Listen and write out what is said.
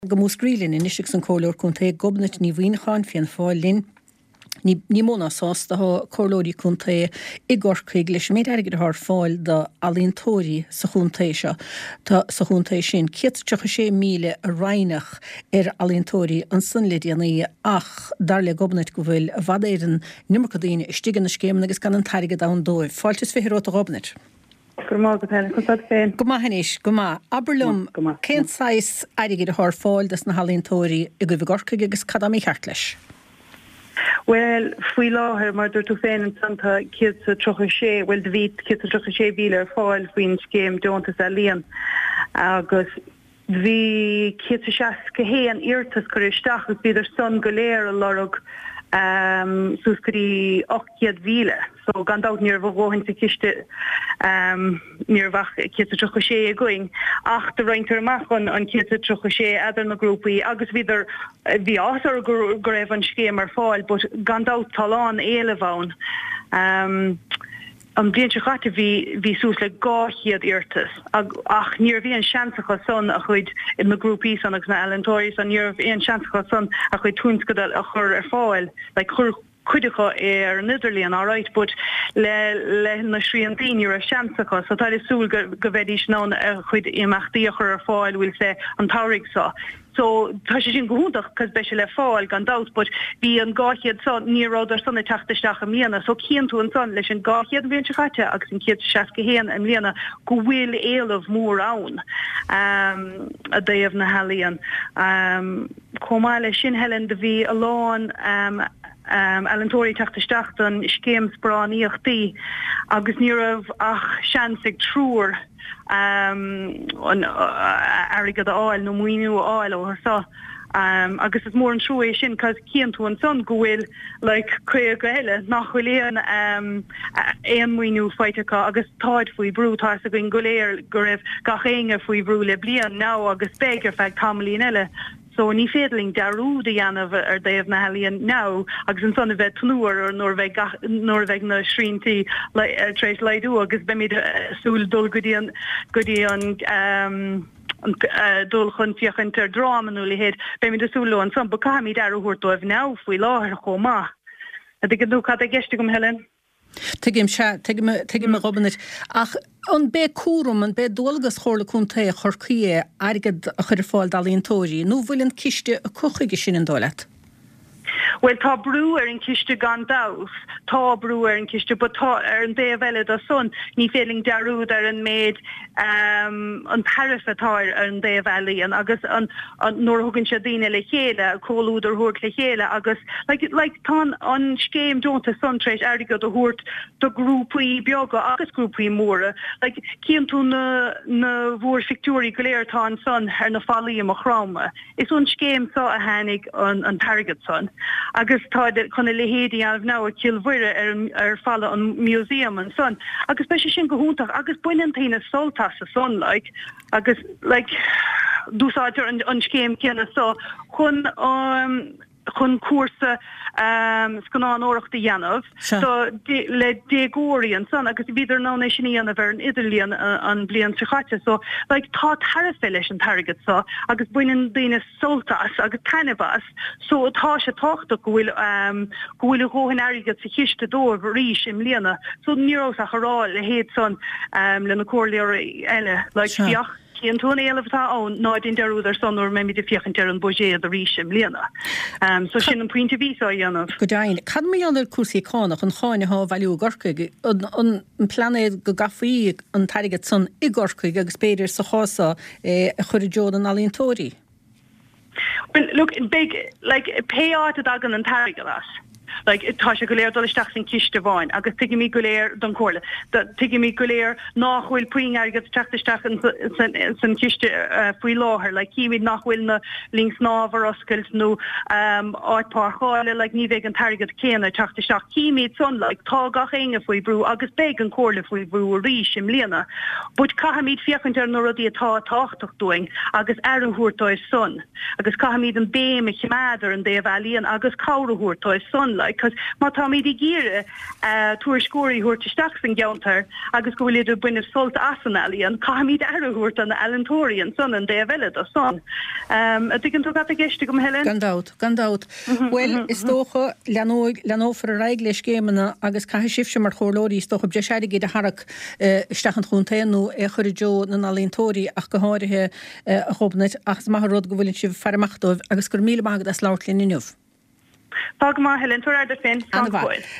go músgrílinn in isisiach san cóir chun ta gobnait ní bhíoineáin fion fáillinn ní móna sásta ha cólóí chun ta I gcorcaig leis méid airgid th fáil do alíontóirí sa chúntaise tá sa chúntaise sin 436 míle a reinach alíontóirí an sunlidíanaí ach dar le gobnait go bhfuil bhd éireann nimar go daoine istigan na scéim agus gan an tairgid an dóibh. Fáiltas fihiróta gobnait. Go maithis go má Aberlum cén sais airigid a th fáil das na halíontóirí I go bh gorcaig agus cadamí cheart leis. Well, fui láthir mar dúirt tú féin an santa 436, well de bhí 436 bhíle ar fáil faoin scéim deontas a líon agus bhí 461 iartas gur isteach agus bhíidir son go léir a lorug súscarí 8 bhíle. So gandát níor bhóhain sa ciste níor bhach 436 a going. Ach de reintar amachchan an 436 adar na grúpaí agus bhíidir bhí ásar go raibh an scéim ar fáil, but gandát talán éile bhain. An blian se chatte hí sús le 200 iartas ach níor bhí an seansacha son a chuid in na grúpaí san agus na alíontóirí san níor bhí an seansacha son a chuid túnscadal a chur ar fáil, like chur cuidecha ar Nidirlíon áráit, but le na sríontaí níor a seansacha, so tá is súil go bheidís ná a chuid imachtaí a chur ar fáil bhfuil sé an táirg sa. So tá sé sin gohúntaach cos be se le fáil gan dát, but bhí an 200 son níráidir sanna teachtasteach am líana, so cían tú an son leis an 200 bhíonn se chaite agus an 461 am líana go bhfuil éalamh mór ann a daobh na halíon. Comáile sin helen de bhí a lán alíontóirí teachtasteach an scéim spráníochtaí agus ní raibh ach seansig trúr airgad áil nó muoinú áil ó sa. Agus is mór an trúéis sin cos cían tú an son go bhfuil chuir go heile nach bhfuil éon muoinú feitecha agus táid faoi brú tá a goin go léir go raibh gachéinge faoi brú le blian ná agus bégur feag tamlín eile. So ní fédling darú de dhéanamh ar daobh na halíon ná agus an sonna bheith tanúir ar nóir bheith na sríntaí tréis leidú agus be míid súil dul go dtí an dul chun fiochan tar drámanú le héad be míid asúlú an son ba caimid arúhuirtóibh ná faoi láthir chomá. A d go cad a gceiste gom Helen? Tuigim me Robinit ach an bé cuarum an bé dulgas chóirla chunta a chorcaí airgad a chuir fáil alíontóirí, nó bhfuil an ciste a cuchaige sin an dóileat. Well, tá brú ar an ciste gan dás, tá brú ar an ciste, but tá ar an déhheile a son, ní féling darúd ar an méid an tarifatáir ar an déhheile, agus an nóir thugann sé daine le chéile, cóúidir thuirt le chéile, agus tá an scéim dúnta son tréis airgad a thuirt do grúpaí beaga agus grúpaí móra. Cían tú na bhór fictúrí go léir tá an son ar na fálaí a chráma. Is an scéim sa a hánig an targad son. Agus tá chuna lehéadí anmh ná a cilmhuire ar falla an muséum an son. Agus be sin go húntaach agus buinantaína soltas a son agus dúsáidir an scéim ceanna so chun cuasa scanán óireachta dhéanamh, so le dégóirí an son agus bhíidir ná sin dhéanamh ar an Idirlíon an blian sa chaite, so tá tarifa leis an targad sa agus buinean daine soltas agus tanibas, so tá sé táchta go bhfuil róhan airgad sa chiiste dóibh ríis im líana, so nírós a choráil le héad son le na cóirléir eile fiach. Cían tú éileh ón náidín dearúd ar son or méid fiochan ar an bogé a ríis im líana. So sin an puinte ví a dhéanamh. Go dain, cad mé an cuasaí cánach an cháine há bhailú gorcaig an planéad go gafaí an tairgad son I gorcaig agus beidir sa chása a chuir deod an alíontóirí. Well, look, pay out agan an tairgad as. Tá sé go léir dolisteach san ciste bháin, agus tuigi mí go léir don cóla. Tuigi mí go léir nachhfuil puing airgad teachtasteach san ciste faoi láthir, cíimiid nachhfuil na links nábhar oscailt nó áitpácháile ní bheith an targad céanna teachtasteach. Cíimiid son tá gachéinge faoi brú agus beag an cóla faoi brú ríis im líana. Bud caihamíd fiochan ar nó rudí atá táchtach doing agus arúhuirtáis son, agus caihamíd an béime chiméadar an déobh alíon agus cáúhuirtáis son like, cos má tá mí di gíre túair scóirí huairte staach san geantar agus go bhfuil idir buine solt asanali an caimid arhuirt an Alantóí an son an dé bheile a son. A dgan tú gata geiste gom Helen? Gandát. Well, is tócha leanófar a reiglis gémanna agus cai sifse mar chorlóí is tócha bre seide géad a harach stachan chuntainú chuir jo na Alantóí ach go háirithe a chobnait agus maith rud go bhfuiln si farmachtóibh agus gur míle magad as láirlinn inniuh. Pag má Helen, tú ar de fin,